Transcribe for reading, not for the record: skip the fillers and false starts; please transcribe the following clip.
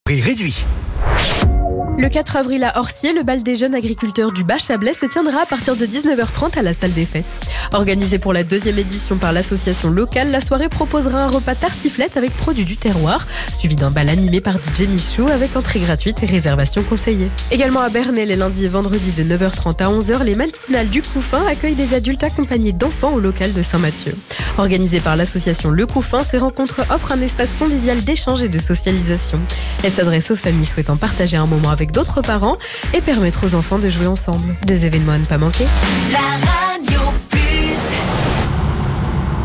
Prix réduit. Le 4 avril à Orcier, le bal des jeunes agriculteurs du Bas-Chablais se tiendra à partir de 19h30 à la salle des fêtes. Organisée pour la 2e édition par l'association locale, la soirée proposera un repas tartiflette avec produits du terroir, suivi d'un bal animé par DJ Michou avec entrée gratuite et réservation conseillée. Également à Bernay, les lundis et vendredis de 9h30 à 11h, les matinales du Couffin accueillent des adultes accompagnés d'enfants au local de Saint-Mathieu. Organisée par l'association Le Couffin, ces rencontres offrent un espace convivial d'échange et de socialisation. Elles s'adressent aux familles souhaitant partager un moment avec d'autres parents et permettre aux enfants de jouer ensemble. 2 événements à ne pas manquer.